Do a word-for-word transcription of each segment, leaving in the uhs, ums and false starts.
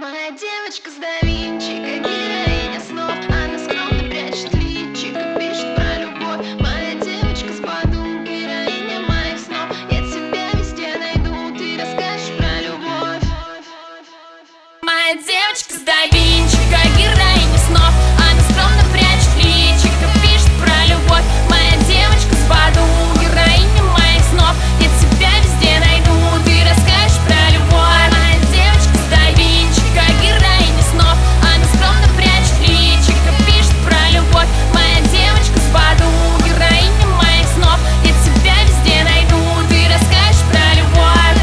Моя девочка с да Винчика, героиня снов. Она скромно прячет личико, пишет про любовь. Моя девочка с Баду, героиня моих снов. Я тебя везде найду, ты расскажешь про любовь. Моя девочка с да Винчика, героиня снов. Она скромно прячет личико, пишет про любовь. Моя девочка с Баду, героиня моих снов. Я тебя везде найду, ты расскажешь про любовь. Моя девочка с да Винчика, героиня снов. Она скромно прячет личико, пишет про любовь. Моя девочка с Баду, героиня моих снов. Я тебя везде найду, ты расскажешь про любовь.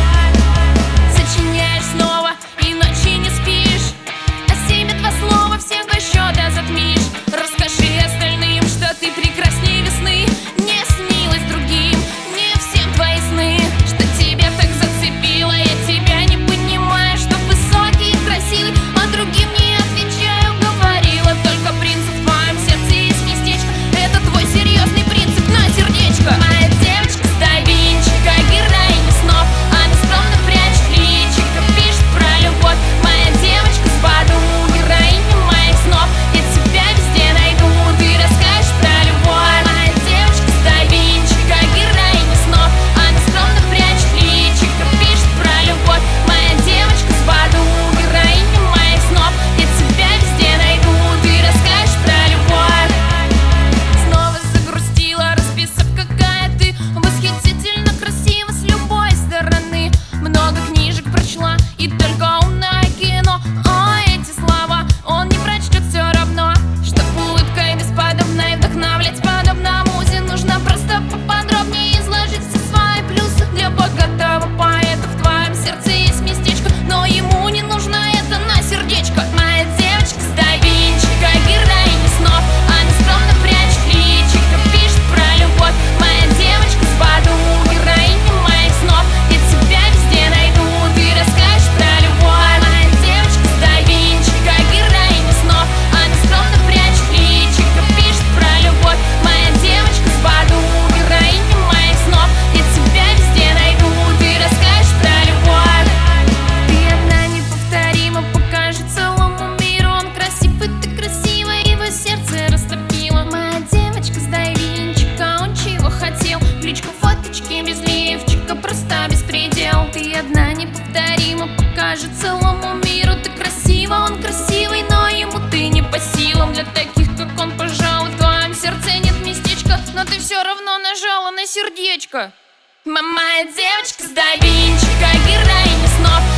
Сочиняешь снова и ночи не спишь, а себе два слова всех до счета затмишь. Расскажи остальным, что ты прекрасней весны. Не снилось другим, не всем твои сны. Что тебя так зацепило, я тебя не понимаю. Что высокий и красивый, а другим не отвечаю. Говорила, только принцип в твоем сердце есть местечко. Это твой серьезный принцип, на сердечко. Моя девочка с да Винчика, героиня снов. Она скромно прячет личико, пишет про любовь. Моя девочка с Баду, героиня моих снов. Я тебя везде найду, ты расскажешь про любовь. Моя девочка с да Винчика, героиня снов. Она скромно прячет личико, пишет про любовь. Моя девочка с Баду, героиня моих снов. Я тебя везде найду, ты расскажешь про любовь. Снова загрустила, расписав, какая ты восхитительно красива с любой стороны. Много книжек прочла и только умное кино. А эти слова он не прочтет все равно. Чтоб улыбкой бесподобной вдохновлять подобно музе, нужно просто поподробнее изложить все свои плюсы. Для богатого поэта в твоем сердце есть местечко, но ему не нужно это, на сердечко. Моя девочка с да Винчика, героиня снов. Она скромно прячет личико, пишет про любовь. Моя девочка с Баду, героиня моих снов. Я тебя везде найду, ты расскажешь про любовь. Моя девочка с да Винчика, героиня снов. Она скромно прячет личико, пишет про любовь. Моя девочка с Баду, героиня моих снов. Я тебя везде найду, ты расскажешь про любовь. Ты одна неповторима, покажет целому миру. Он красивый, ты красивая, его сердце растопило. Моя девочка с да Винчика, он чего хотел? В личку фоточки без лифчика, просто беспредел. Ты одна неповторима, покажет целому миру. Ты красива, он красивый, но ему ты не по силам. Для таких, как он, пожалуй, в твоем сердце нет местечка, но ты все равно нажала на сердечко. Моя девочка с да Винчика, героиня снов.